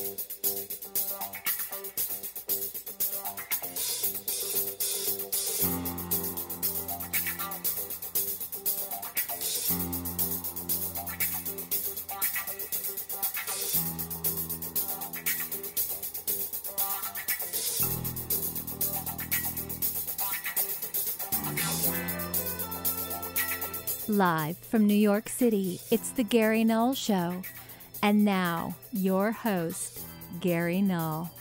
Live from New York City, it's the Gary Null Show. And now, your host, Gary Null.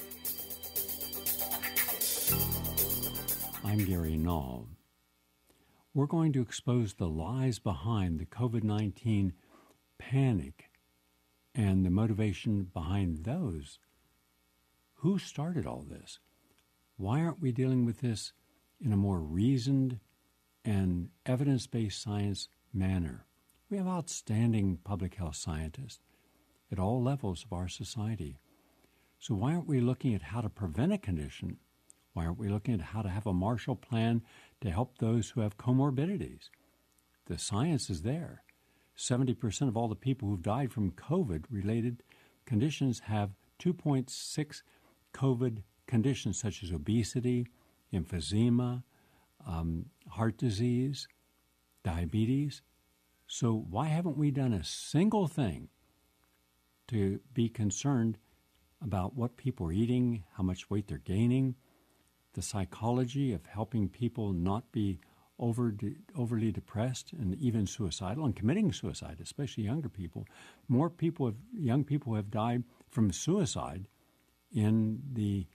I'm Gary Null. We're going to expose the lies behind the COVID-19 panic and the motivation behind those. Who started all this? Why aren't we dealing with this in a more reasoned and evidence-based science manner? We have outstanding public health scientists at all levels of our society. So why aren't we looking at how to prevent a condition? Why aren't we looking at how to have a Marshall Plan to help those who have comorbidities? The science is there. 70% of all the people who've died from COVID-related conditions have 2.6 COVID conditions such as obesity, emphysema, heart disease, diabetes. So why haven't we done a single thing to be concerned about what people are eating, how much weight they're gaining, the psychology of helping people not be overly depressed and even suicidal and committing suicide, especially younger people? More young people have died from suicide in the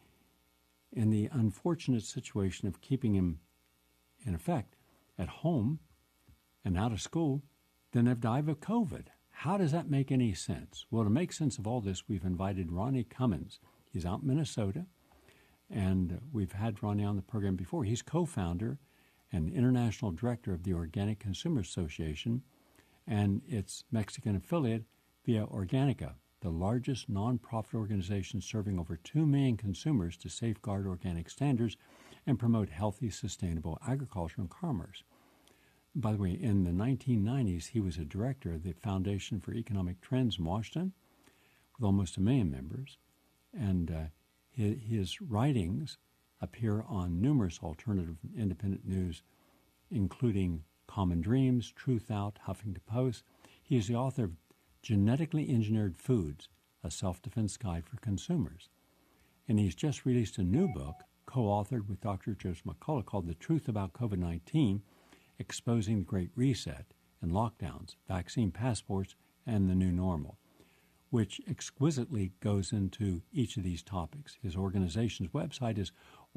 unfortunate situation of keeping him, in effect, at home and out of school than have died of COVID. How does that make any sense? Well, to make sense of all this, we've invited Ronnie Cummins. He's out in Minnesota, and we've had Ronnie on the program before. He's co-founder and international director of the Organic Consumer Association and its Mexican affiliate, Via Organica, the largest nonprofit organization serving over 2 million consumers to safeguard organic standards and promote healthy, sustainable agriculture and commerce. By the way, in the 1990s, he was a director of the Foundation for Economic Trends in Washington, with almost 1 million members, and his writings appear on numerous alternative independent news, including Common Dreams, Truth Out, Huffington Post. He is the author of Genetically Engineered Foods, a Self-Defense Guide for Consumers. And he's just released a new book, co-authored with Dr. Joseph McCullough, called The Truth About COVID-19, Exposing the Great Reset and Lockdowns, Vaccine Passports, and the New Normal, which exquisitely goes into each of these topics. His organization's website is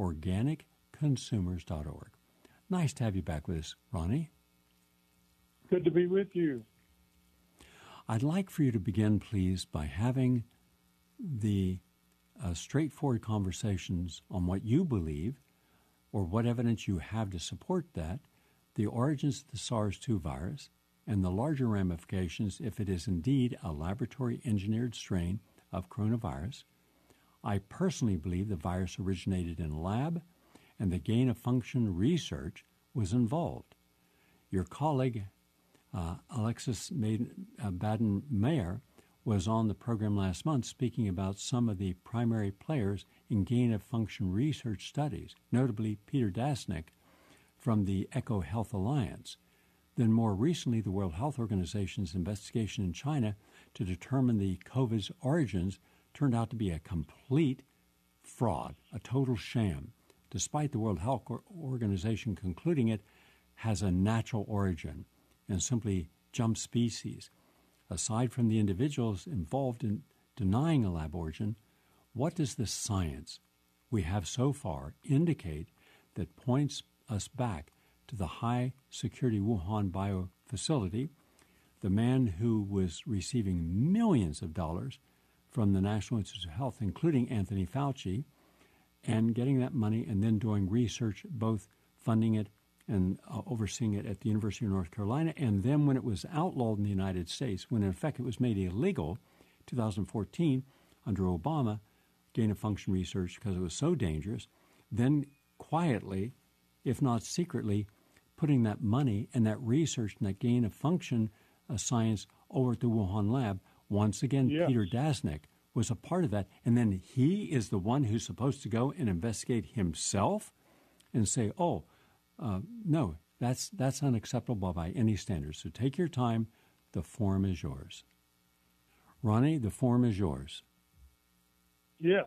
organicconsumers.org. Nice to have you back with us, Ronnie. Good to be with you. I'd like for you to begin, please, by having the straightforward conversations on what you believe or what evidence you have to support that, the origins of the SARS-2 virus, and the larger ramifications if it is indeed a laboratory-engineered strain of coronavirus. I personally believe the virus originated in a lab and the gain-of-function research was involved. Your colleague, Alexis Baden-Meier, was on the program last month speaking about some of the primary players in gain-of-function research studies, notably Peter Daszak from the Eco Health Alliance. Then more recently, the World Health Organization's investigation in China to determine the COVID's origins turned out to be a complete fraud, a total sham, despite the World Health Organization concluding it has a natural origin and simply jumped species. Aside from the individuals involved in denying a lab origin, what does the science we have so far indicate that points us back to the high-security Wuhan bio facility, the man who was receiving millions of dollars from the National Institutes of Health, including Anthony Fauci, and getting that money and then doing research, both funding it and overseeing it at the University of North Carolina. And then when it was outlawed in the United States, when in effect it was made illegal, 2014, under Obama, gain-of-function research, because it was so dangerous, then quietly, if not secretly, putting that money and that research and that gain-of-function science over at the Wuhan lab. Once again, Yes. Peter Daszak was a part of that, and then he is the one who's supposed to go and investigate himself and say, no, that's unacceptable by any standards. So take your time. The forum is yours. Ronnie, the forum is yours. Yes.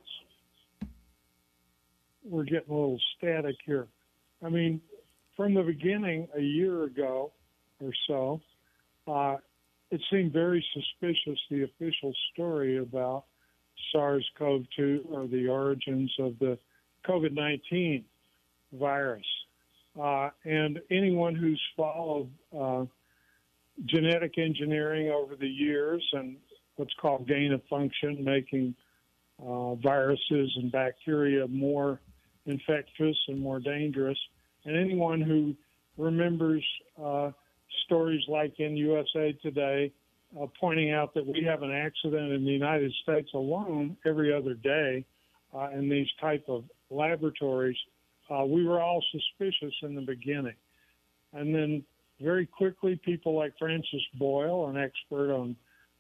We're getting a little static here. I mean, from the beginning, a year ago or so, it seemed very suspicious, the official story about SARS-CoV-2 or the origins of the COVID-19 virus. And anyone who's followed genetic engineering over the years and what's called gain of function, making viruses and bacteria more infectious and more dangerous, and anyone who remembers stories like in USA Today pointing out that we have an accident in the United States alone every other day in these type of laboratories, we were all suspicious in the beginning. And then very quickly, people like Francis Boyle, an expert on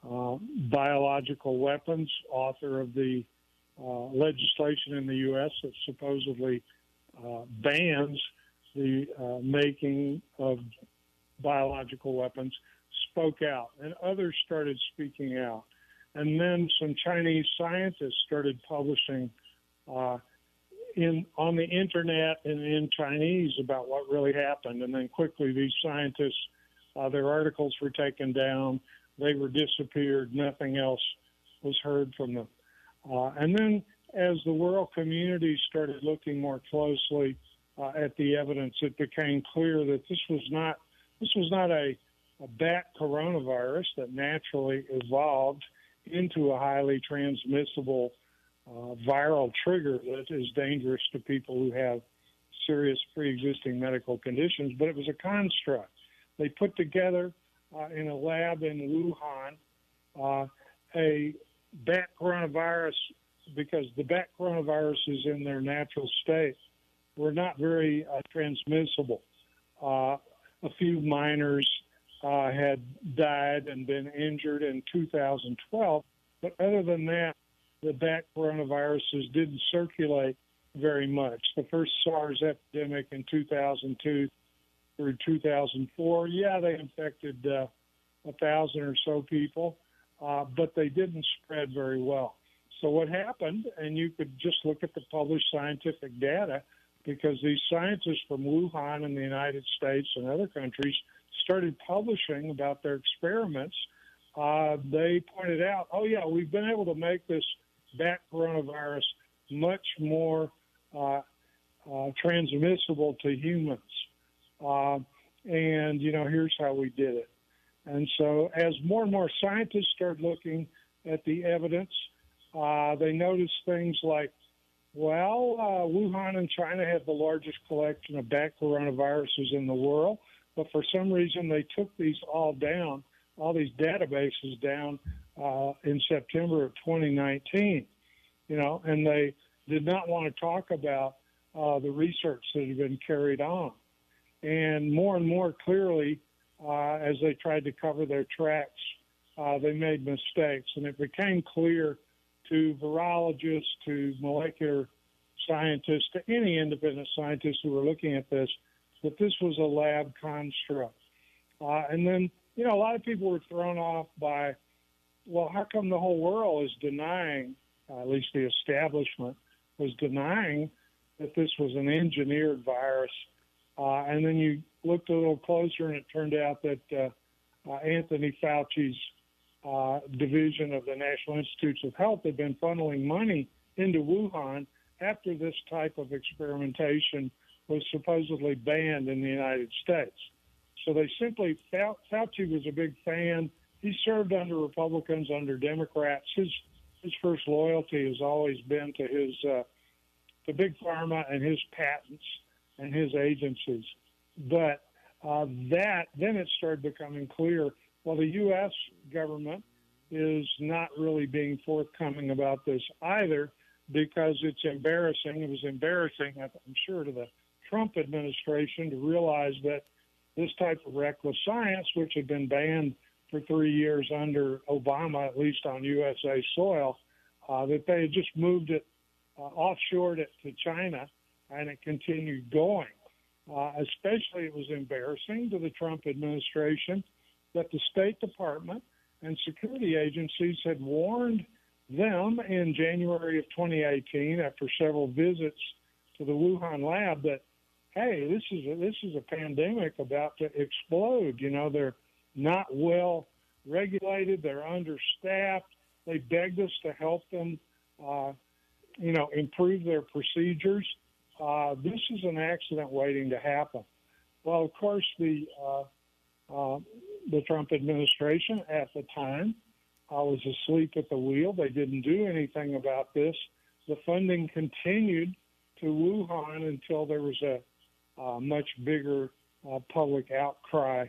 biological weapons, author of the legislation in the U.S. that supposedly bans the making of biological weapons, spoke out, and others started speaking out. And then some Chinese scientists started publishing on the internet and in Chinese about what really happened. And then quickly these scientists, their articles were taken down, they were disappeared, nothing else was heard from them. And then as the world community started looking more closely at the evidence, it became clear that this was not a bat coronavirus that naturally evolved into a highly transmissible viral trigger that is dangerous to people who have serious pre-existing medical conditions, but it was a construct. They put together in a lab in Wuhan a bat coronavirus, because the bat coronaviruses in their natural state were not very transmissible. A few miners had died and been injured in 2012, but other than that, the bat coronaviruses didn't circulate very much. The first SARS epidemic in 2002 through 2004, they infected 1,000 or so people, but they didn't spread very well. So what happened, and you could just look at the published scientific data, because these scientists from Wuhan in the United States and other countries started publishing about their experiments, they pointed out, we've been able to make this bat coronavirus much more transmissible to humans. And, here's how we did it. And so as more and more scientists started looking at the evidence, they noticed things like, Wuhan and China have the largest collection of bat coronaviruses in the world, but for some reason they took these all these databases down in September of 2019, and they did not want to talk about the research that had been carried on. And more clearly, as they tried to cover their tracks, they made mistakes, and it became clear to virologists, to molecular scientists, to any independent scientists who were looking at this, that this was a lab construct. And then, a lot of people were thrown off by, how come the whole world is denying, at least the establishment was denying, that this was an engineered virus? And then you looked a little closer, and it turned out that Anthony Fauci's division of the National Institutes of Health had been funneling money into Wuhan after this type of experimentation was supposedly banned in the United States. So they simply, Fauci was a big fan. He served under Republicans, under Democrats. His first loyalty has always been to his to Big Pharma and his patents and his agencies. But then it started becoming clear, the U.S. government is not really being forthcoming about this either, because it's embarrassing. It was embarrassing, I'm sure, to the Trump administration to realize that this type of reckless science, which had been banned for 3 years under Obama, at least on USA soil, that they had just moved it, offshored it to China, and it continued going. Especially it was embarrassing to the Trump administration that the State Department and security agencies had warned them in January of 2018 after several visits to the Wuhan lab that, hey, this is a pandemic about to explode. You know, they're not well regulated. They're understaffed. They begged us to help them, improve their procedures. This is an accident waiting to happen. Well, of course, the Trump administration at the time was asleep at the wheel. They didn't do anything about this. The funding continued to Wuhan until there was a much bigger public outcry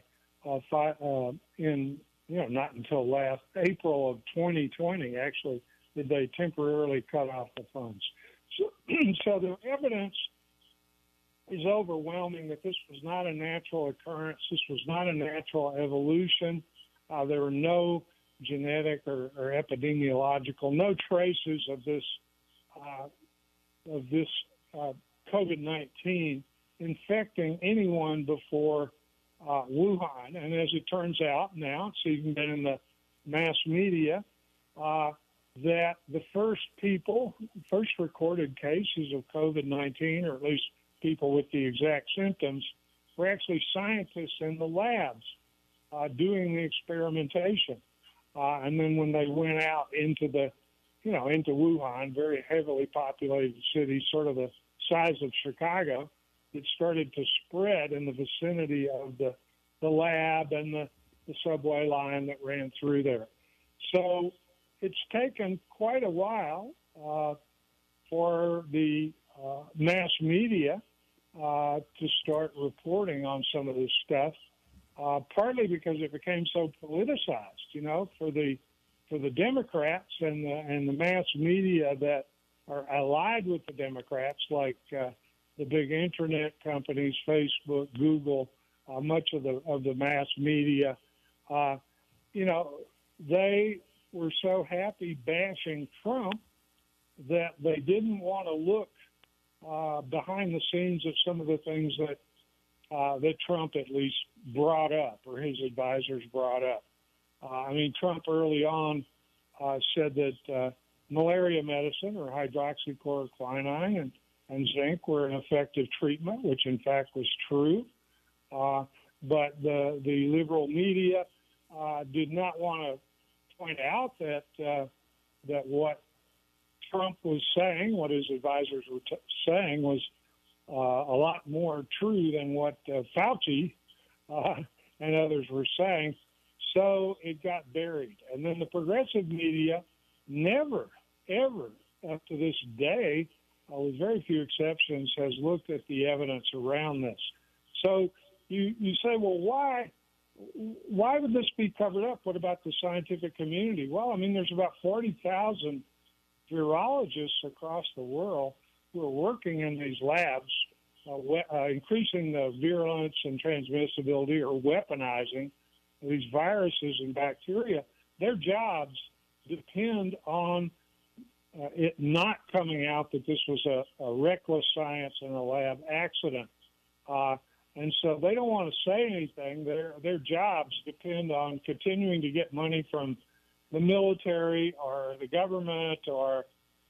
not until last April of 2020, actually, did they temporarily cut off the funds. So the evidence is overwhelming that this was not a natural occurrence. This was not a natural evolution. There were no genetic or epidemiological, no traces of this COVID-19 infecting anyone before Wuhan. And as it turns out now, it's even been in the mass media, that the first recorded cases of COVID-19, or at least people with the exact symptoms, were actually scientists in the labs doing the experimentation. And then when they went out into Wuhan, very heavily populated city, sort of the size of Chicago, it started to spread in the vicinity of the lab and the subway line that ran through there. So it's taken quite a while for the mass media to start reporting on some of this stuff, partly because it became so politicized, for the Democrats and the mass media that are allied with the Democrats, like the big internet companies, Facebook, Google, much of the mass media, they were so happy bashing Trump that they didn't want to look behind the scenes at some of the things that Trump at least brought up, or his advisors brought up. Trump early on said that malaria medicine, or hydroxychloroquine and zinc, were an effective treatment, which in fact was true. But the liberal media did not want to point out that what Trump was saying, what his advisors were saying, was a lot more true than what Fauci and others were saying. So it got buried. And then the progressive media never, ever, up to this day, with very few exceptions, has looked at the evidence around this. So you say, well, why would this be covered up? What about the scientific community? Well, there's about 40,000 virologists across the world who are working in these labs, increasing the virulence and transmissibility, or weaponizing these viruses and bacteria. Their jobs depend on it not coming out that this was a reckless science and a lab accident. And so they don't want to say anything. Their jobs depend on continuing to get money from the military or the government or,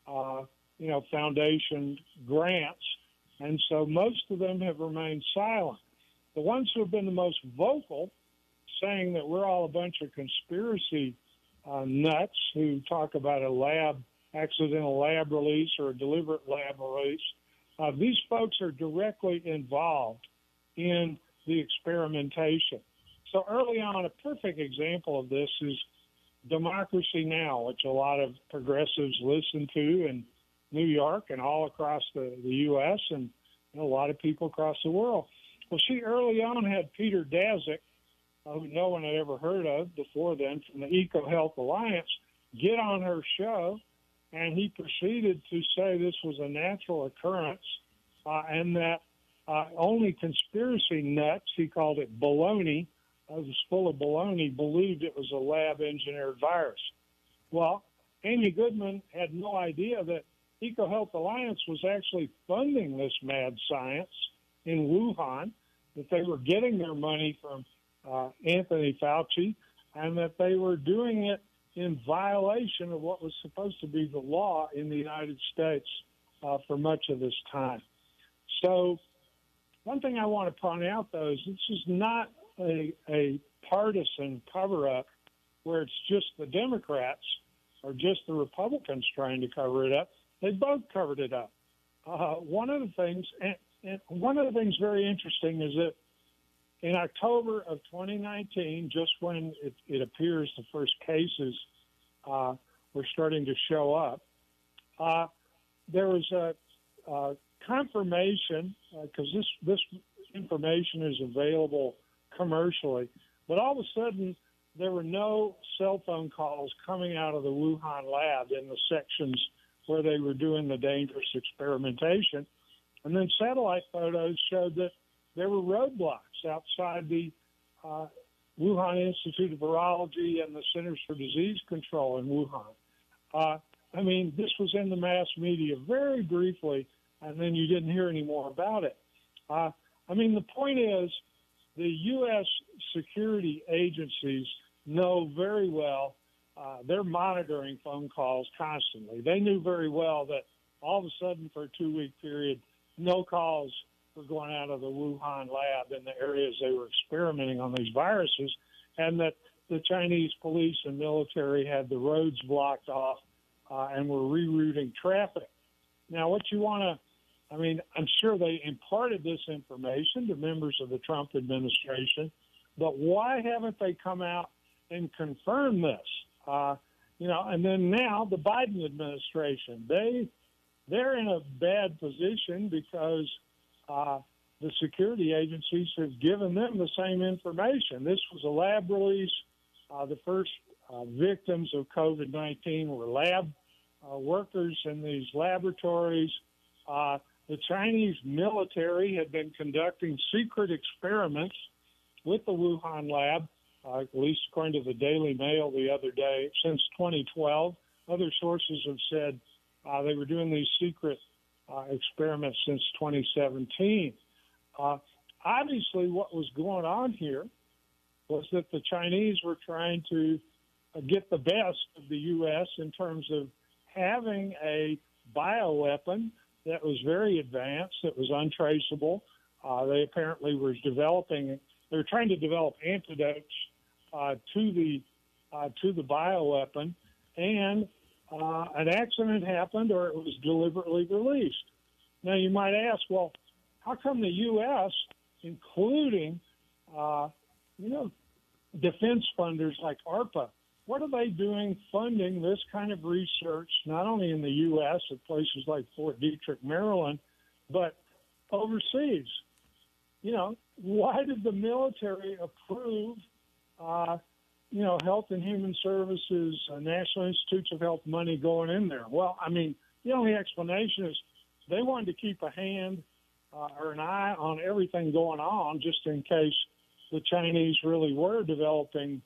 foundation grants. And so most of them have remained silent. The ones who have been the most vocal, saying that we're all a bunch of conspiracy nuts who talk about a accidental lab release or a deliberate lab release, these folks are directly involved in the experimentation. So early on, a perfect example of this is Democracy Now!, which a lot of progressives listen to in New York and all across the U.S. and a lot of people across the world. Well, she early on had Peter Daszak, who no one had ever heard of before then, from the EcoHealth Alliance, get on her show, and he proceeded to say this was a natural occurrence and that only conspiracy nuts, he called it baloney, it was full of baloney, believed it was a lab-engineered virus. Well, Amy Goodman had no idea that EcoHealth Alliance was actually funding this mad science in Wuhan, that they were getting their money from Anthony Fauci, and that they were doing it in violation of what was supposed to be the law in the United States for much of this time. So one thing I want to point out, though, is this is not a partisan cover-up where it's just the Democrats or just the Republicans trying to cover it up. They both covered it up. One of the things very interesting is that in October of 2019, just when it appears the first cases were starting to show up, there was a confirmation, because this information is available commercially, but all of a sudden there were no cell phone calls coming out of the Wuhan lab in the sections where they were doing the dangerous experimentation. And then satellite photos showed that there were roadblocks outside the Wuhan Institute of Virology and the Centers for Disease Control in Wuhan. I mean, this was in the mass media very briefly, and then you didn't hear any more about it. I mean, the point is the U.S. security agencies know very well they're monitoring phone calls constantly. They knew very well that all of a sudden for a 2-week period, no calls were going out of the Wuhan lab in the areas they were experimenting on these viruses, and that the Chinese police and military had the roads blocked off and were rerouting traffic. Now, what you want to, I mean, I'm sure they imparted this information to members of the Trump administration, but why haven't they come out and confirmed this? And then now the Biden administration, they're in a bad position because the security agencies have given them the same information. This was a lab release. The first victims of COVID-19 were lab workers in these laboratories. The Chinese military had been conducting secret experiments with the Wuhan lab, at least according to the Daily Mail the other day, since 2012. Other sources have said they were doing these secret experiments since 2017. Obviously, what was going on here was that the Chinese were trying to get the best of the U.S. in terms of having a bioweapon that was very advanced, that was untraceable. They apparently were they were trying to develop antidotes to the bioweapon, and an accident happened, or it was deliberately released. Now, you might ask, well, how come the U.S., including, defense funders like ARPA, what are they doing funding this kind of research, not only in the U.S. at places like Fort Detrick, Maryland, but overseas? Why did the military approve, Health and Human Services, National Institutes of Health money going in there? Well, I mean, the only explanation is they wanted to keep a hand or an eye on everything going on just in case the Chinese really were developing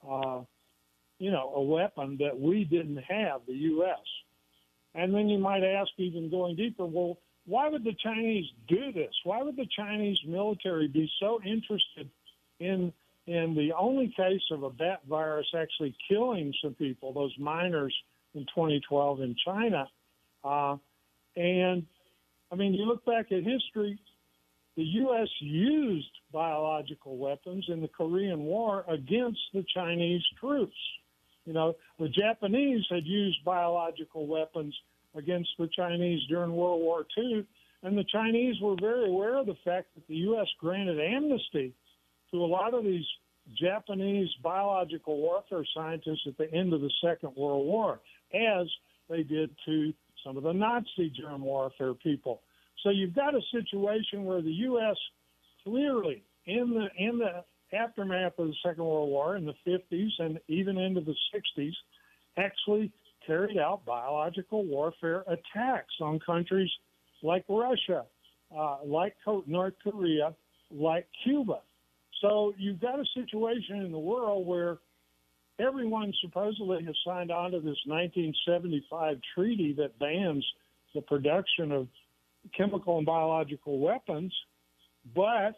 a weapon that we didn't have, the U.S. And then you might ask, even going deeper, well, why would the Chinese do this? Why would the Chinese military be so interested in the only case of a bat virus actually killing some people, those miners in 2012 in China? And, I mean, you look back at history, the U.S. used biological weapons in the Korean War against the Chinese troops. The Japanese had used biological weapons against the Chinese during World War II, and the Chinese were very aware of the fact that the U.S. granted amnesty to a lot of these Japanese biological warfare scientists at the end of the Second World War, as they did to some of the Nazi germ warfare people. So you've got a situation where the U.S. clearly, in the aftermath of the Second World War, in the 50s and even into the 60s, actually carried out biological warfare attacks on countries like Russia, like North Korea, like Cuba. So you've got a situation in the world where everyone supposedly has signed on to this 1975 treaty that bans the production of chemical and biological weapons, but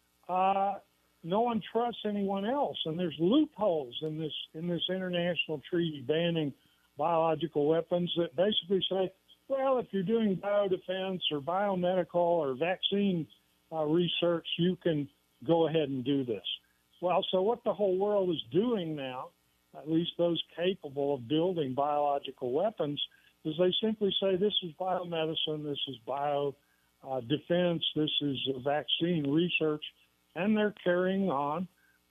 no one trusts anyone else, and there's loopholes in this international treaty banning biological weapons that basically say, well, if you're doing biodefense or biomedical or vaccine research, you can go ahead and do this. Well, so what the whole world is doing now, at least those capable of building biological weapons, is they simply say this is biomedicine, this is biodefense, this is vaccine research, and they're carrying on,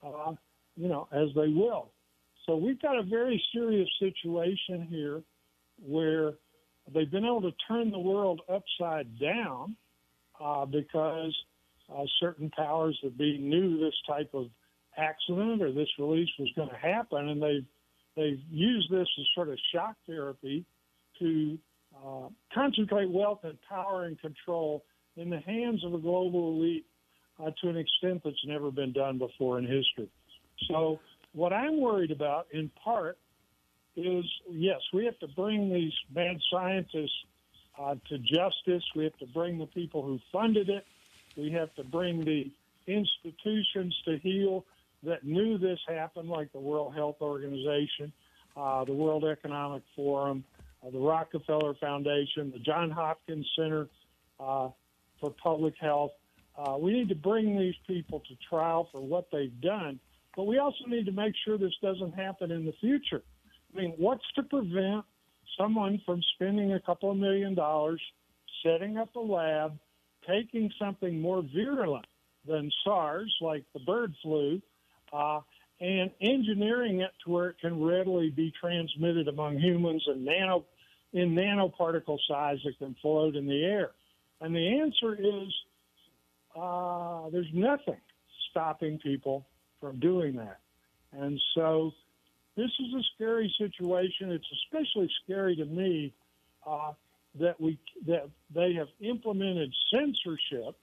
as they will. So we've got a very serious situation here where they've been able to turn the world upside down because certain powers that be knew this type of accident or this release was going to happen, and they've used this as sort of shock therapy to concentrate wealth and power and control in the hands of a global elite to an extent that's never been done before in history. So what I'm worried about, in part, is, yes, we have to bring these bad scientists to justice. We have to bring the people who funded it. We have to bring the institutions to heel that knew this happened, like the World Health Organization, the World Economic Forum, the Rockefeller Foundation, the Johns Hopkins Center for Public Health. We need to bring these people to trial for what they've done, but we also need to make sure this doesn't happen in the future. I mean, what's to prevent someone from spending a couple of $1 million, setting up a lab, taking something more virulent than SARS, like the bird flu, and engineering it to where it can readily be transmitted among humans and in nanoparticle size that can float in the air? And the answer is there's nothing stopping people from doing that. And so this is a scary situation. It's especially scary to me that they have implemented censorship.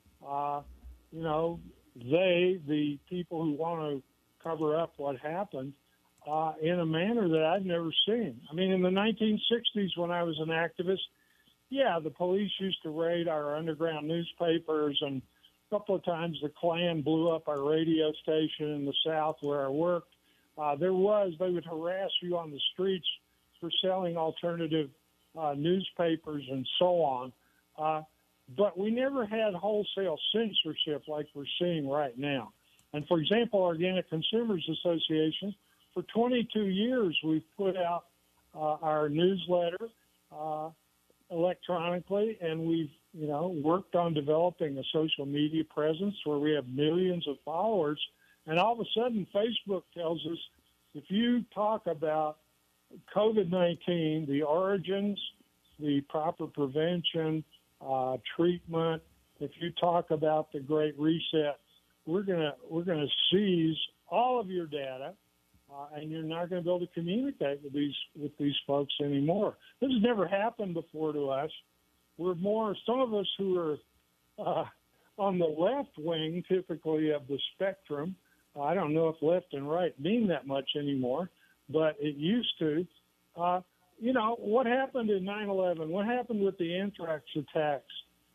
The people who want to cover up what happened in a manner that I've never seen. I mean, in the 1960s, when I was an activist, the police used to raid our underground newspapers, and a couple of times the Klan blew up our radio station in the South where I worked. They would harass you on the streets for selling alternative newspapers and so on. But we never had wholesale censorship like we're seeing right now. And for example, Organic Consumers Association, for 22 years, we've put out our newsletter electronically, and we've, worked on developing a social media presence where we have millions of followers. And all of a sudden, Facebook tells us if you talk about COVID-19, the origins, the proper prevention, treatment, if you talk about the Great Reset, we're gonna seize all of your data, and you're not going to be able to communicate with these folks anymore. This has never happened before to us. Some of us who are on the left wing, typically, of the spectrum. I don't know if left and right mean that much anymore, but it used to. What happened in 9/11? What happened with the anthrax attacks?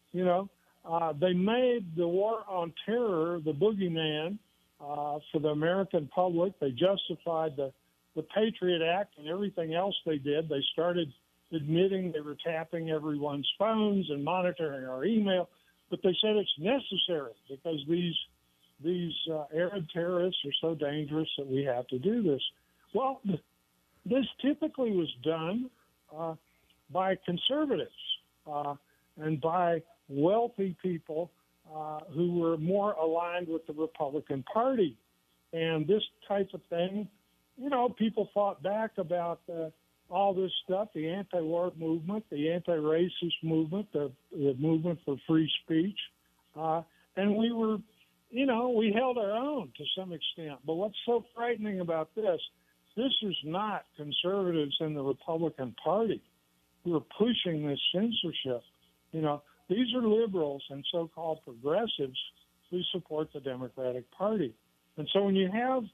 They made the war on terror the boogeyman for the American public. They justified the Patriot Act and everything else they did. They started admitting they were tapping everyone's phones and monitoring our email, but they said it's necessary because these Arab terrorists are so dangerous that we have to do this. Well, this typically was done by conservatives and by wealthy people who were more aligned with the Republican Party. And this type of thing, people fought back about all this stuff, the anti-war movement, the anti-racist movement, the movement for free speech. And we were, we held our own to some extent. But what's so frightening about this is not conservatives in the Republican Party who are pushing this censorship. These are liberals and so-called progressives who support the Democratic Party. And so when you have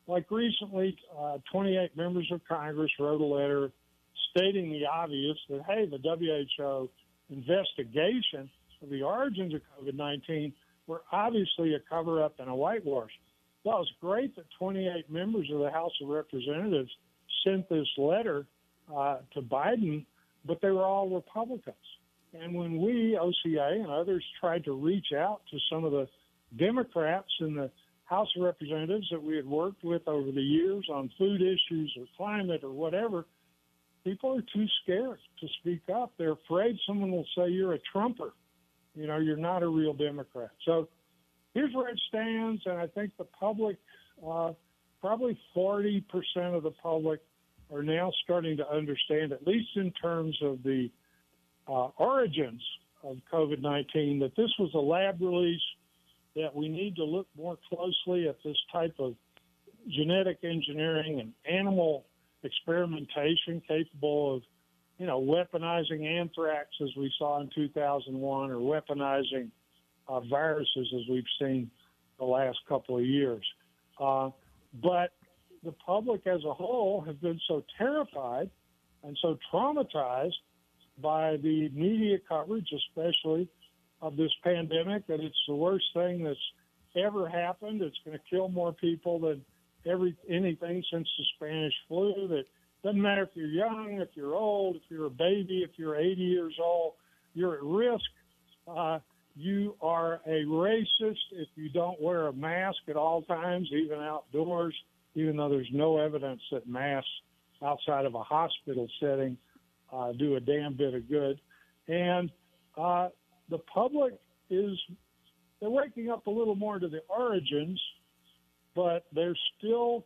like recently, 28 members of Congress wrote a letter stating the obvious that, hey, the WHO investigation of the origins of COVID-19 were obviously a cover-up and a whitewash. Well, it's great that 28 members of the House of Representatives sent this letter to Biden, but they were all Republicans. And when we, OCA and others, tried to reach out to some of the Democrats in the House of Representatives that we had worked with over the years on food issues or climate or whatever, people are too scared to speak up. They're afraid someone will say you're a Trumper. You know, you're not a real Democrat. So here's where it stands, and I think the public, probably 40% of the public are now starting to understand, at least in terms of the origins of COVID-19, that this was a lab release, that we need to look more closely at this type of genetic engineering and animal experimentation capable of, you know, weaponizing anthrax as we saw in 2001 or weaponizing viruses as we've seen the last couple of years. But the public as a whole have been so terrified and so traumatized by the media coverage, especially of this pandemic, that it's the worst thing that's ever happened. It's going to kill more people than anything since the Spanish flu. That doesn't matter if you're young, if you're old, if you're a baby, if you're 80 years old, you're at risk. You are a racist if you don't wear a mask at all times, even outdoors, even though there's no evidence that masks outside of a hospital setting do a damn bit of good. And the public they're waking up a little more to the origins, but they're still,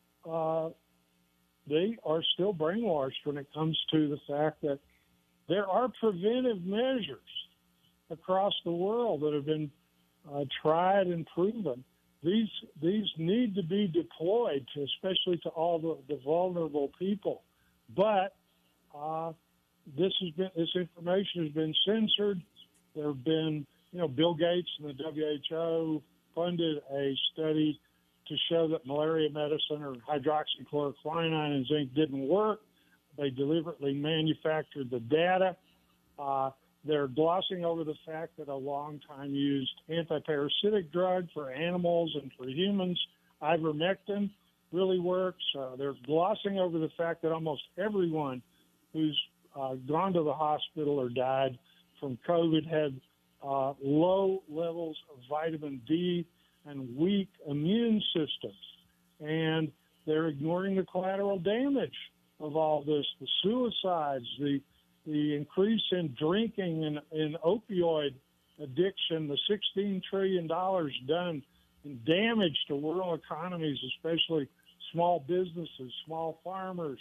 they are still brainwashed when it comes to the fact that there are preventive measures across the world that have been tried and proven. These need to be deployed, especially to all the vulnerable people. But this information has been censored. There have been, Bill Gates and the WHO funded a study to show that malaria medicine or hydroxychloroquine and zinc didn't work. They deliberately manufactured the data. They're glossing over the fact that a long-time used antiparasitic drug for animals and for humans, ivermectin, really works. They're glossing over the fact that almost everyone who's gone to the hospital or died from COVID had low levels of vitamin D and weak immune systems. And they're ignoring the collateral damage of all this, the suicides, the increase in drinking and in opioid addiction, the $16 trillion done in damage to world economies, especially small businesses, small farmers,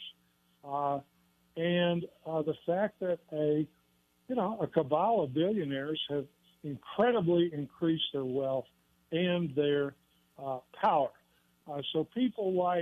and the fact that a cabal of billionaires have incredibly increased their wealth and their power. So people like,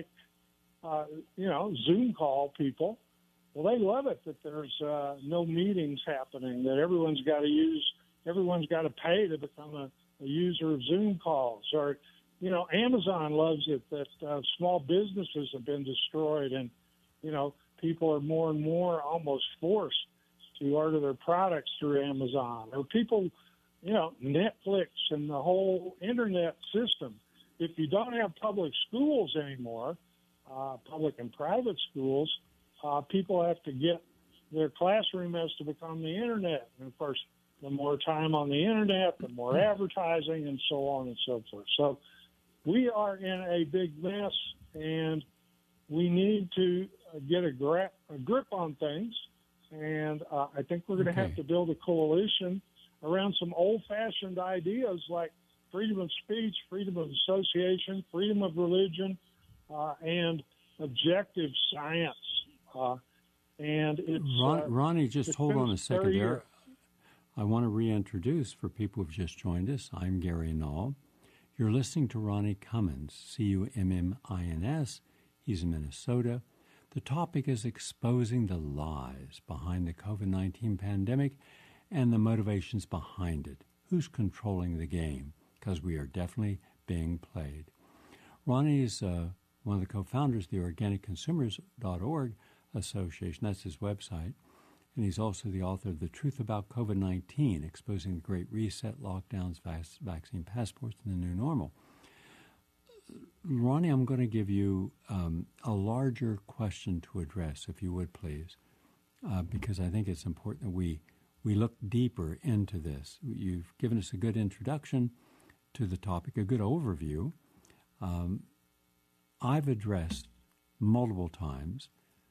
Zoom call people, well, they love it that there's no meetings happening, that everyone's got to pay to become a user of Zoom calls. Or, Amazon loves it that small businesses have been destroyed and, people are more and more almost forced to order their products through Amazon. Or people, Netflix and the whole internet system. If you don't have public schools anymore, public and private schools, people have to get their classroom has to become the internet. And, of course, the more time on the internet, the more advertising and so on and so forth. So we are in a big mess, and we need to get a grip on things. And I think we're going to have to build a coalition around some old-fashioned ideas like freedom of speech, freedom of association, freedom of religion, and objective science. And it's Ronnie, just hold on a second there. I want to reintroduce for people who've just joined us. I'm Gary Null. You're listening to Ronnie Cummins, Cummins. He's in Minnesota. The topic is exposing the lies behind the COVID-19 pandemic and the motivations behind it. Who's controlling the game? Because we are definitely being played. Ronnie is one of the co-founders of the OrganicConsumers.org Association. That's his website. And he's also the author of The Truth About COVID-19, Exposing the Great Reset, Lockdowns, Vaccine Passports, and the New Normal. Ronnie, I'm going to give you a larger question to address, if you would, please, because I think it's important that we look deeper into this. You've given us a good introduction to the topic, a good overview. I've addressed multiple times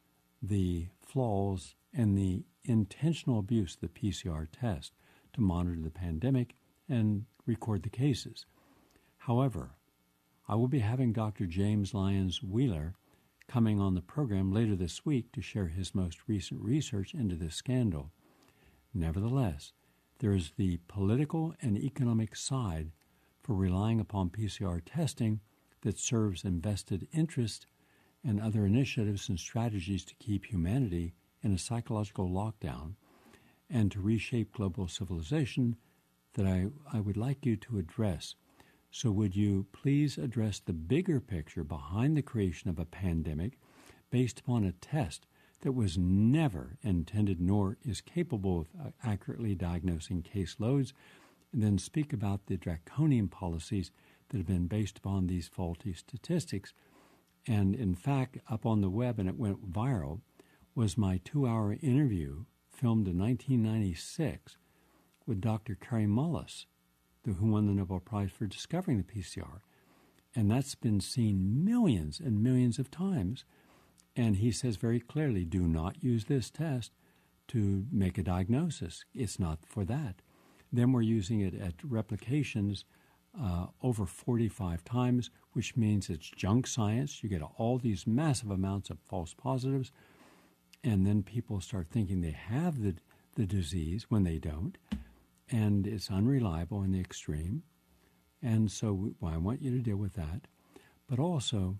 the flaws and the intentional abuse of the PCR test to monitor the pandemic and record the cases. However, I will be having Dr. James Lyons Wheeler coming on the program later this week to share his most recent research into this scandal. Nevertheless, there is the political and economic side for relying upon PCR testing that serves invested interest and other initiatives and strategies to keep humanity in a psychological lockdown and to reshape global civilization that I would like you to address. So would you please address the bigger picture behind the creation of a pandemic based upon a test that was never intended nor is capable of accurately diagnosing caseloads, and then speak about the draconian policies that have been based upon these faulty statistics. And in fact, up on the web, and it went viral, was my 2-hour interview filmed in 1996 with Dr. Kary Mullis, who won the Nobel Prize for discovering the PCR. And that's been seen millions and millions of times. And he says very clearly, do not use this test to make a diagnosis. It's not for that. Then we're using it at replications over 45 times, which means it's junk science. You get all these massive amounts of false positives, and then people start thinking they have the disease when they don't, and it's unreliable in the extreme. And so I want you to deal with that. But also,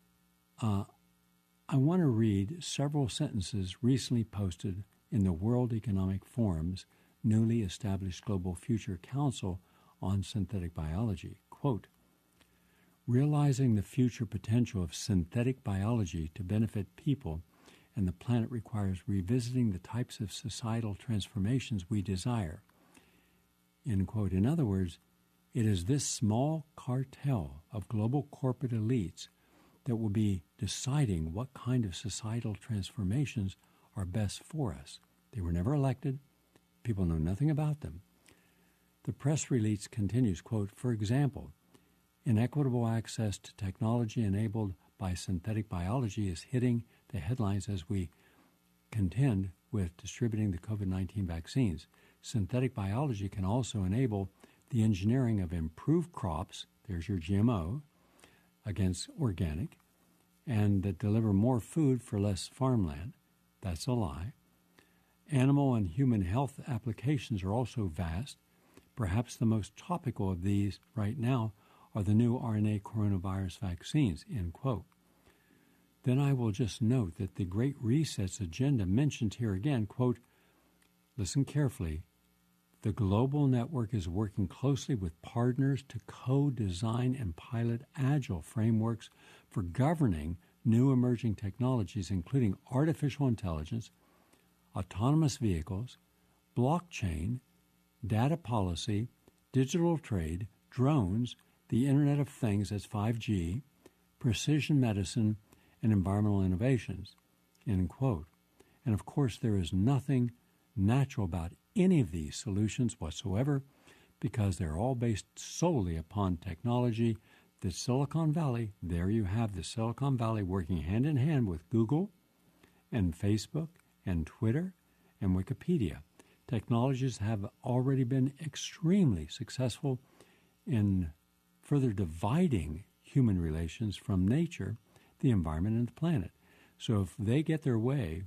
I want to read several sentences recently posted in the World Economic Forum's newly established Global Future Council on Synthetic Biology. Quote, realizing the future potential of synthetic biology to benefit people and the planet requires revisiting the types of societal transformations we desire. End quote. In other words, it is this small cartel of global corporate elites that will be deciding what kind of societal transformations are best for us. They were never elected. People know nothing about them. The press release continues, quote, for example, inequitable access to technology enabled by synthetic biology is hitting the headlines as we contend with distributing the COVID-19 vaccines. Synthetic biology can also enable the engineering of improved crops, there's your GMO, against organic, and that deliver more food for less farmland. That's a lie. Animal and human health applications are also vast. Perhaps the most topical of these right now are the new RNA coronavirus vaccines, end quote. Then I will just note that the Great Reset's agenda mentioned here again, quote, listen carefully, the global network is working closely with partners to co-design and pilot agile frameworks for governing new emerging technologies, including artificial intelligence, autonomous vehicles, blockchain, data policy, digital trade, drones, the Internet of Things, that's 5G, precision medicine, and environmental innovations, end quote. And of course, there is nothing natural about any of these solutions whatsoever because they're all based solely upon technology. The Silicon Valley, there you have the Silicon Valley working hand in hand with Google and Facebook and Twitter and Wikipedia. Technologies have already been extremely successful in further dividing human relations from nature, the environment, and the planet. So if they get their way,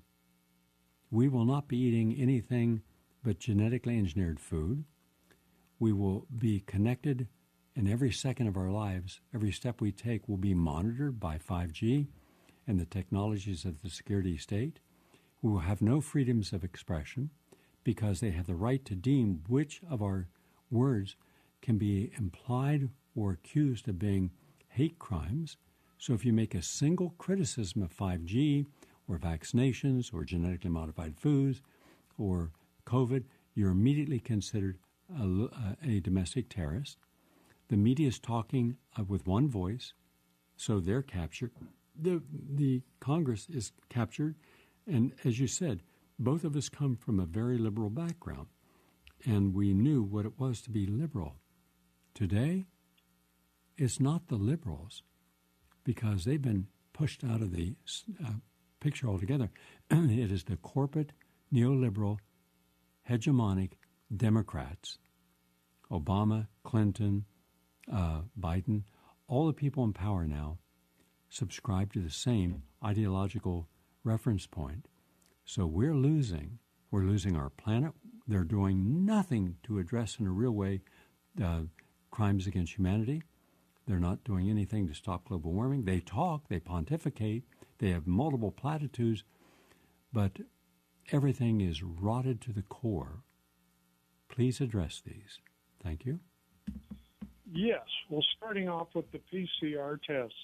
we will not be eating anything but genetically engineered food. We will be connected in every second of our lives. Every step we take will be monitored by 5G and the technologies of the security state. We will have no freedoms of expression because they have the right to deem which of our words can be implied or accused of being hate crimes, So if you make a single criticism of 5G or vaccinations or genetically modified foods or COVID, you're immediately considered a domestic terrorist. The media is talking with one voice, so they're captured. The Congress is captured. And as you said, both of us come from a very liberal background, and we knew what it was to be liberal. Today, it's not the liberals, because they've been pushed out of the picture altogether. It is the corporate, neoliberal, hegemonic Democrats, Obama, Clinton, Biden, all the people in power now subscribe to the same ideological reference point. So we're losing our planet. They're doing nothing to address in a real way crimes against humanity. They're not doing anything to stop global warming. They talk, they pontificate, they have multiple platitudes, but everything is rotted to the core. Please address these. Thank you. Yes. Well, starting off with the PCR test,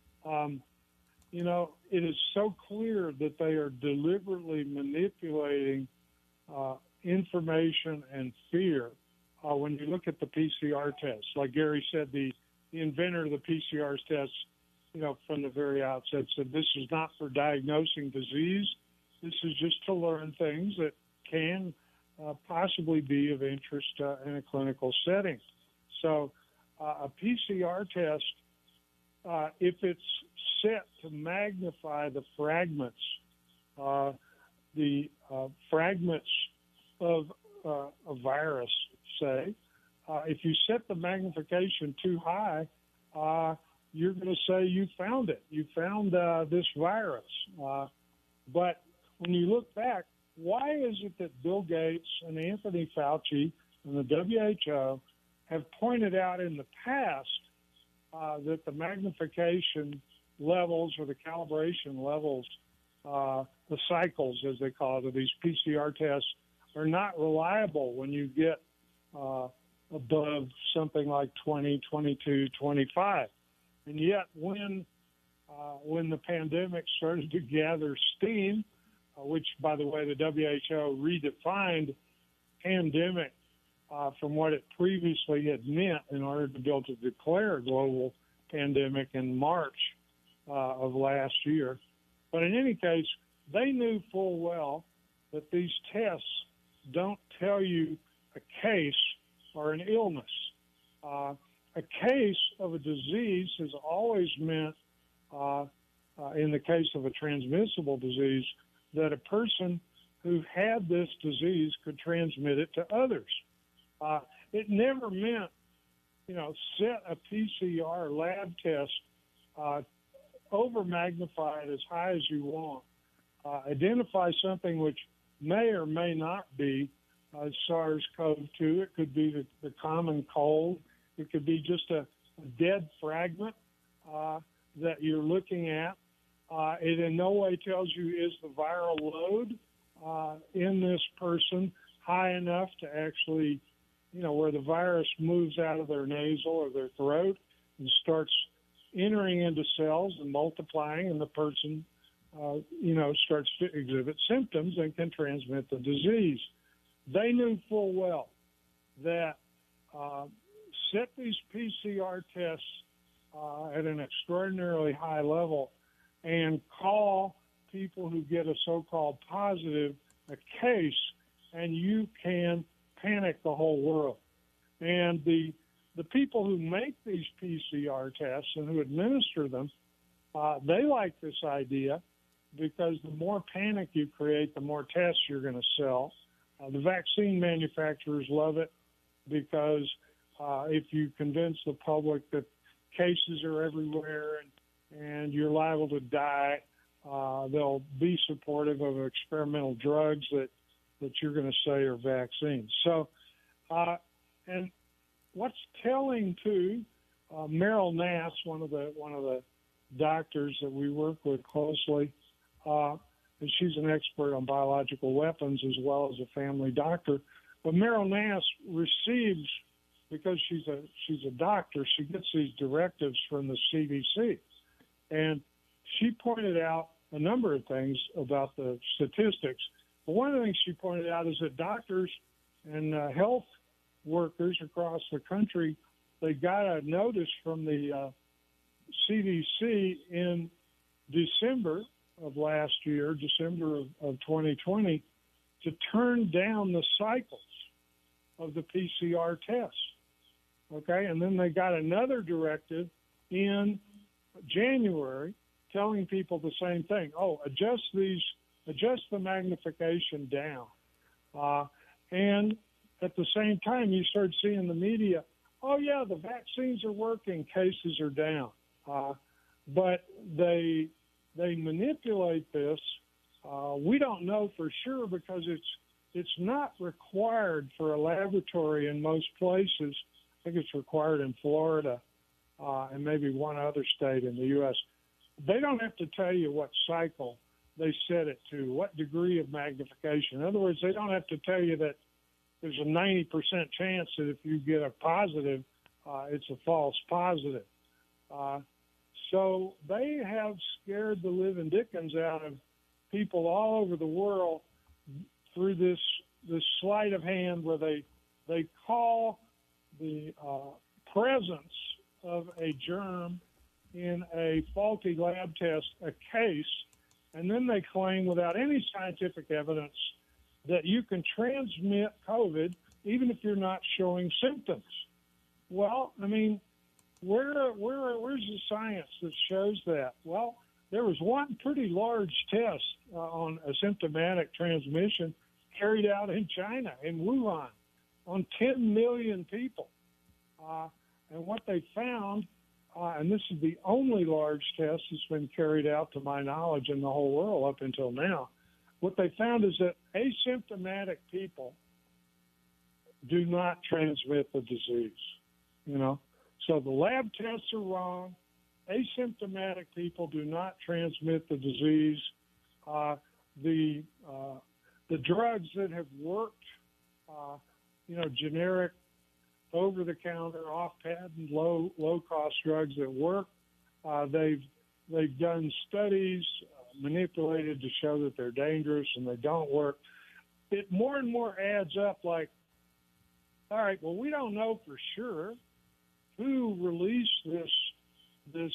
it is so clear that they are deliberately manipulating information and fear when you look at the PCR test. Like Gary said, the inventor of the PCR test, from the very outset said this is not for diagnosing disease. This is just to learn things that can possibly be of interest in a clinical setting. So a PCR test, if it's set to magnify the fragments of a virus, say, if you set the magnification too high, you're going to say you found it. You found this virus. But when you look back, why is it that Bill Gates and Anthony Fauci and the WHO have pointed out in the past that the magnification levels or the calibration levels, the cycles, as they call it, of these PCR tests are not reliable when you get above something like 20, 22, 25. And yet when the pandemic started to gather steam, which, by the way, the WHO redefined pandemic from what it previously had meant in order to be able to declare a global pandemic in March of last year. But in any case, they knew full well that these tests don't tell you a case or an illness. A case of a disease has always meant, in the case of a transmissible disease, that a person who had this disease could transmit it to others. It never meant, set a PCR lab test, over-magnify it as high as you want, identify something which may or may not be SARS-CoV-2. It could be the common cold. It could be just a dead fragment that you're looking at. It in no way tells you is the viral load in this person high enough to actually, where the virus moves out of their nasal or their throat and starts entering into cells and multiplying, and the person, starts to exhibit symptoms and can transmit the disease. They knew full well that set these PCR tests at an extraordinarily high level and call people who get a so-called positive a case, and you can panic the whole world. And the people who make these PCR tests and who administer them, they like this idea because the more panic you create, the more tests you're going to sell. The vaccine manufacturers love it because if you convince the public that cases are everywhere and you're liable to die, they'll be supportive of experimental drugs that you're going to say are vaccines. So, and what's telling too, Meryl Nass, one of the doctors that we work with closely, and she's an expert on biological weapons as well as a family doctor. But Meryl Nass receives, because she's a doctor, she gets these directives from the CDC. And she pointed out a number of things about the statistics. But one of the things she pointed out is that doctors and health workers across the country, they got a notice from the CDC in December of last year, December of 2020, to turn down the cycles of the PCR tests. Okay, and then they got another directive in January telling people the same thing. Oh, adjust the magnification down. And at the same time, you start seeing the media, oh, yeah, the vaccines are working, cases are down. But they manipulate this. We don't know for sure because it's not required for a laboratory in most places. I think it's required in Florida and maybe one other state in the U.S. They don't have to tell you what cycle they set it to, what degree of magnification. In other words, they don't have to tell you that there's a 90% chance that if you get a positive, it's a false positive. So they have scared the living dickens out of people all over the world through this sleight of hand where they call the presence of a germ in a faulty lab test a case, and then they claim without any scientific evidence that you can transmit COVID even if you're not showing symptoms. Well, I mean, where's the science that shows that? Well, there was one pretty large test on asymptomatic transmission carried out in China, in Wuhan, on 10 million people. And what they found, and this is the only large test that's been carried out, to my knowledge, in the whole world up until now, what they found is that asymptomatic people do not transmit the disease, you know. So the lab tests are wrong. Asymptomatic people do not transmit the disease. The drugs that have worked, generic, over-the-counter, off-patent, low-cost drugs that work, they've done studies manipulated to show that they're dangerous and they don't work. It more and more adds up like, all right, well, we don't know for sure who released this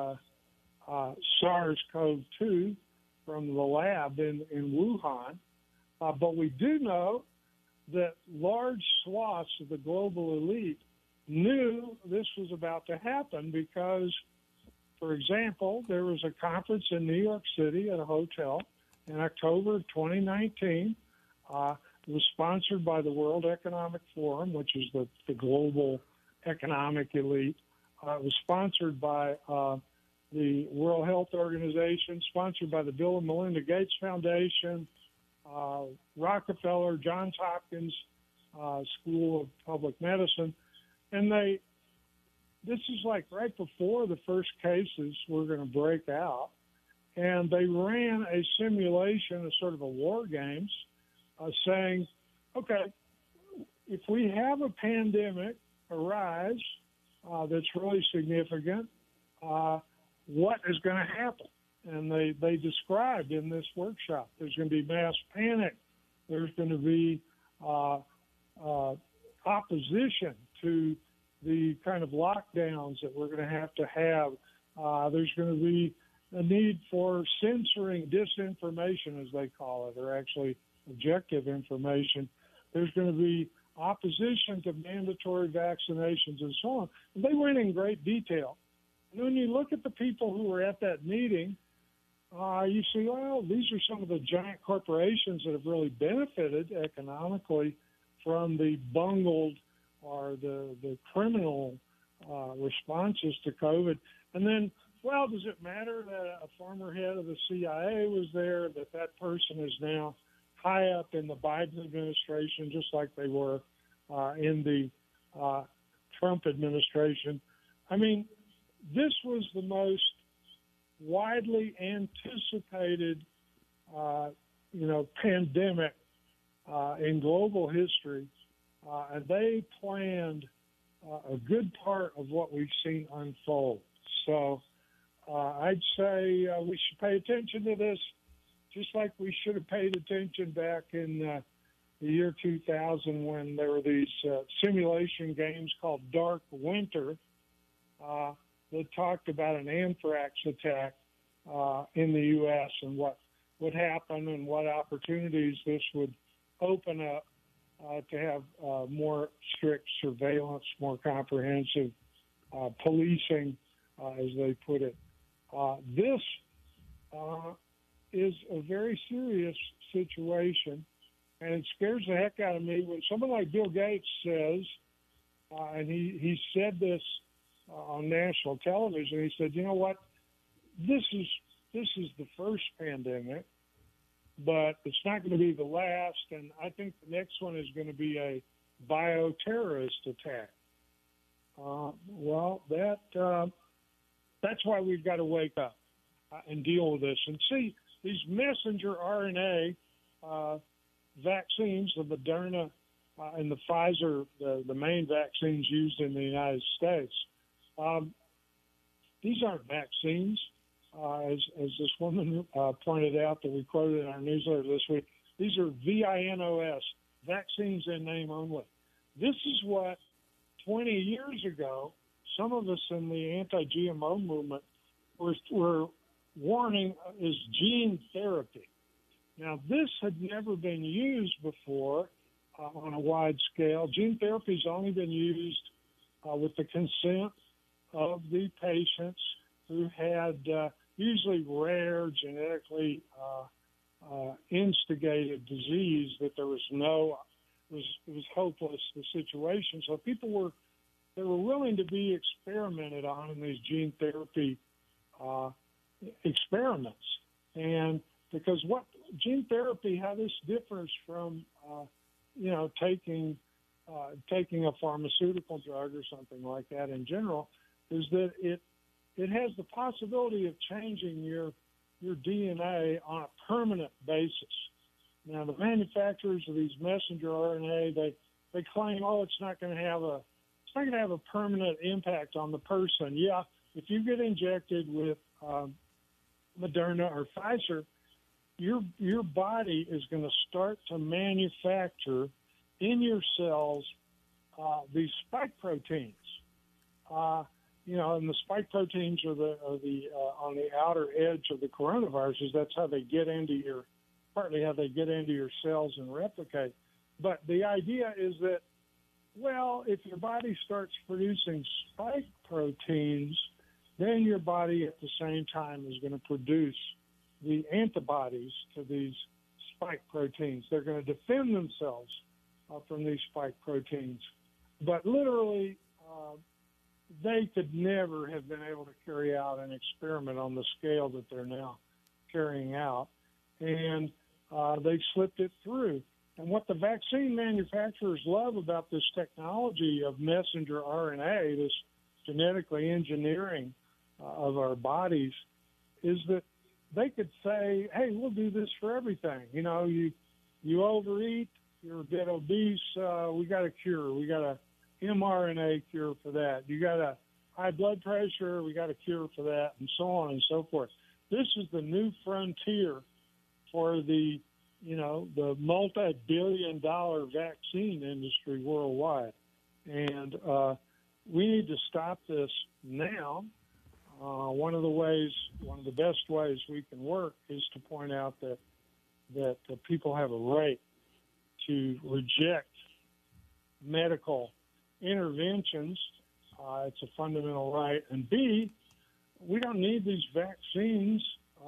SARS-CoV-2 from the lab in Wuhan, but we do know that large swaths of the global elite knew this was about to happen because, for example, there was a conference in New York City at a hotel in October of 2019. It was sponsored by the World Economic Forum, which is the global economic elite. It was sponsored by the World Health Organization, sponsored by the Bill and Melinda Gates Foundation, Rockefeller, Johns Hopkins School of Public Medicine. And this is like right before the first cases were going to break out. And they ran a simulation, a sort of a war games, saying, okay, if we have a pandemic arise that's really significant, what is going to happen? And they described in this workshop, there's going to be mass panic. There's going to be opposition to the kind of lockdowns that we're going to have. There's going to be a need for censoring disinformation, as they call it, or actually objective information. There's going to be opposition to mandatory vaccinations and so on. And they went in great detail. And when you look at the people who were at that meeting, you see, well, these are some of the giant corporations that have really benefited economically from the bungled or the criminal responses to COVID. And then, well, does it matter that a former head of the CIA was there, that person is now high up in the Biden administration, just like they were in the Trump administration? I mean, this was the most widely anticipated, pandemic in global history, and they planned a good part of what we've seen unfold. So I'd say we should pay attention to this, just like we should have paid attention back in the year 2000 when there were these simulation games called Dark Winter that talked about an anthrax attack in the U.S. and what would happen and what opportunities this would open up to have more strict surveillance, more comprehensive policing, as they put it. This is a very serious situation, and it scares the heck out of me when someone like Bill Gates says, and he said this on national television, he said, you know what, this is the first pandemic, but it's not going to be the last, and I think the next one is going to be a bioterrorist attack. Well, that's why we've got to wake up and deal with this. And see, these messenger RNA vaccines, the Moderna and the Pfizer, the main vaccines used in the United States, these aren't vaccines. As this woman pointed out that we quoted in our newsletter this week, these are VINOS, vaccines in name only. This is what 20 years ago, some of us in the anti-GMO movement were warning is gene therapy. Now, this had never been used before on a wide scale. Gene therapy has only been used with the consent of the patients who had usually rare, genetically instigated disease that there was it was hopeless, the situation. So people they were willing to be experimented on in these gene therapy experiments. And because what gene therapy, how this differs from, taking a pharmaceutical drug or something like that in general, is that it has the possibility of changing your DNA on a permanent basis. Now, the manufacturers of these messenger RNA, they claim, it's not going to have a permanent impact on the person. Yeah, if you get injected with Moderna or Pfizer, your body is going to start to manufacture in your cells these spike proteins. And the spike proteins are on the outer edge of the coronaviruses. That's how they get partly how they get into your cells and replicate. But the idea is that, if your body starts producing spike proteins, then your body at the same time is going to produce the antibodies to these spike proteins. They're going to defend themselves from these spike proteins. But literally, they could never have been able to carry out an experiment on the scale that they're now carrying out. And they slipped it through. And what the vaccine manufacturers love about this technology of messenger RNA, this genetically engineering of our bodies, is that they could say, hey, we'll do this for everything. You overeat, you're a bit obese, we got a cure. We got a mRNA cure for that. You got a high blood pressure, we got a cure for that, and so on and so forth. This is the new frontier for the multi-billion-dollar vaccine industry worldwide. And we need to stop this now. One of the best ways we can work is to point out that people have a right to reject medical interventions. It's a fundamental right. And B, we don't need these vaccines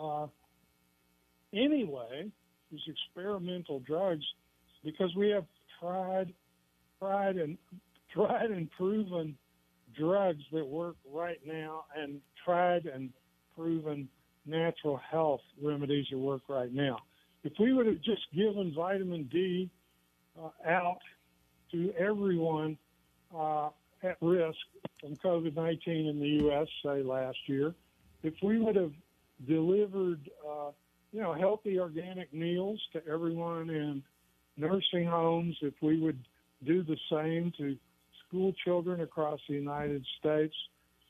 anyway, these experimental drugs, because we have tried and proven drugs that work right now, and tried and proven natural health remedies that work right now. If we would have just given vitamin D out to everyone at risk from COVID-19 in the U.S., say last year, if we would have delivered healthy organic meals to everyone in nursing homes, if we would do the same to school children across the United States,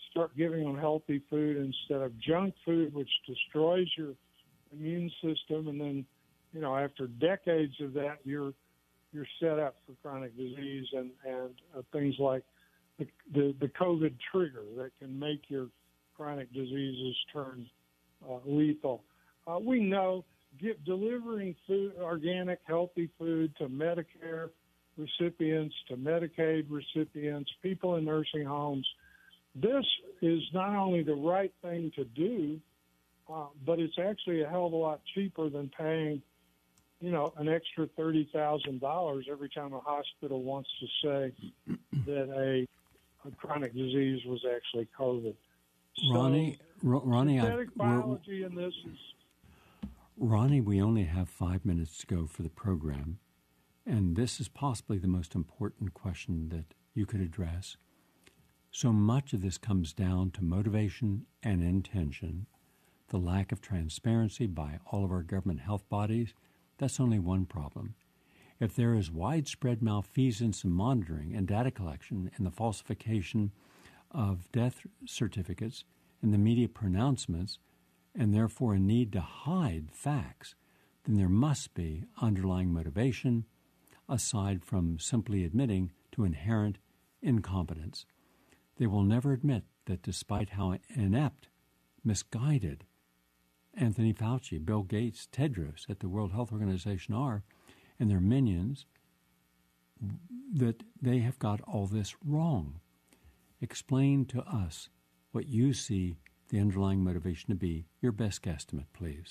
start giving them healthy food instead of junk food, which destroys your immune system. And then, after decades of that, you're set up for chronic disease and things like the COVID trigger that can make your chronic diseases turn lethal. We know delivering food, organic, healthy food to Medicare recipients, to Medicaid recipients, people in nursing homes, this is not only the right thing to do, but it's actually a hell of a lot cheaper than paying, an extra $30,000 every time a hospital wants to say that a chronic disease was actually COVID. Ronnie, synthetic biology in this is... Ronnie, we only have 5 minutes to go for the program, and this is possibly the most important question that you could address. So much of this comes down to motivation and intention. The lack of transparency by all of our government health bodies, that's only one problem. If there is widespread malfeasance in monitoring and data collection and the falsification of death certificates and the media pronouncements, and therefore a need to hide facts, then there must be underlying motivation aside from simply admitting to inherent incompetence. They will never admit that despite how inept, misguided Anthony Fauci, Bill Gates, Tedros at the World Health Organization are, and their minions, that they have got all this wrong. Explain to us what you see the underlying motivation to be. Your best guesstimate, please.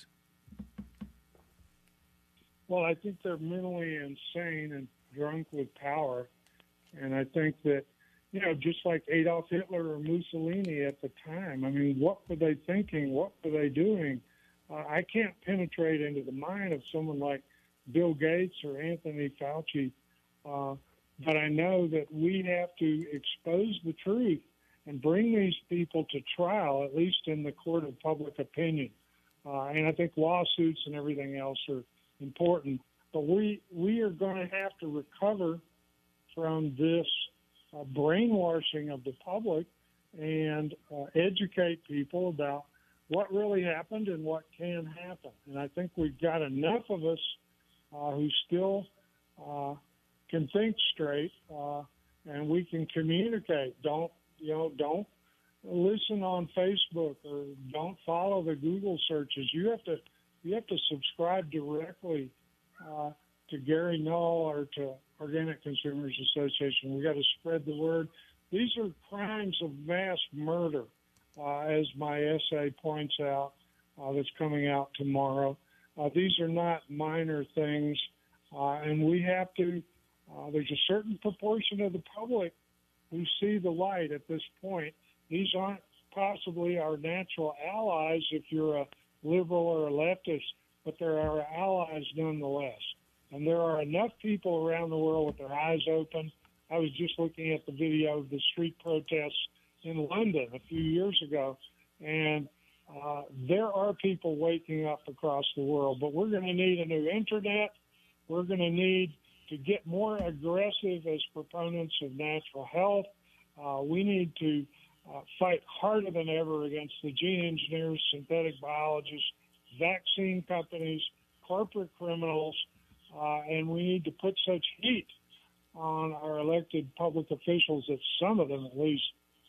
Well, I think they're mentally insane and drunk with power. And I think that, just like Adolf Hitler or Mussolini at the time, what were they thinking? What were they doing? I can't penetrate into the mind of someone like Bill Gates or Anthony Fauci, but I know that we have to expose the truth and bring these people to trial, at least in the court of public opinion. And I think lawsuits and everything else are important. But we are going to have to recover from this brainwashing of the public and educate people about what really happened and what can happen. And I think we've got enough of us who still can think straight and we can communicate. Don't listen on Facebook or don't follow the Google searches. You have to subscribe directly to Gary Null or to Organic Consumers Association. We got to spread the word. These are crimes of mass murder, as my essay points out, that's coming out tomorrow. These are not minor things, and we have to. There's a certain proportion of the public who see the light at this point. These aren't possibly our natural allies if you're a liberal or a leftist, but they're our allies nonetheless. And there are enough people around the world with their eyes open. I was just looking at the video of the street protests in London a few years ago, and there are people waking up across the world. But we're going to need a new internet. We're going to need to get more aggressive as proponents of natural health. We need to fight harder than ever against the gene engineers, synthetic biologists, vaccine companies, corporate criminals, and we need to put such heat on our elected public officials that some of them at least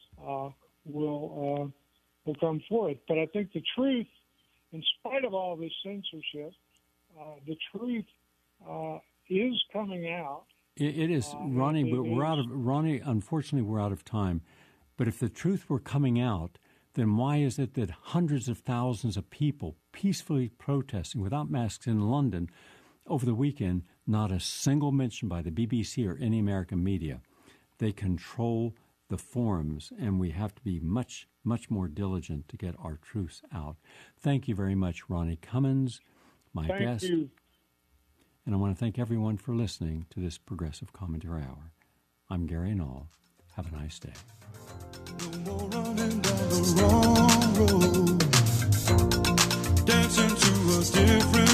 will come forth. But I think the truth, in spite of all this censorship, the truth is coming out. It is, Ronnie. But we're out of Ronnie. Unfortunately, we're out of time. But if the truth were coming out, then why is it that hundreds of thousands of people peacefully protesting without masks in London over the weekend, not a single mention by the BBC or any American media? They control the forums, and we have to be much, much more diligent to get our truths out. Thank you very much, Ronnie Cummins, my guest. Thank you. And I want to thank everyone for listening to this Progressive Commentary Hour. I'm Gary Null. Have a nice day. No more running down the wrong road, dancing to a different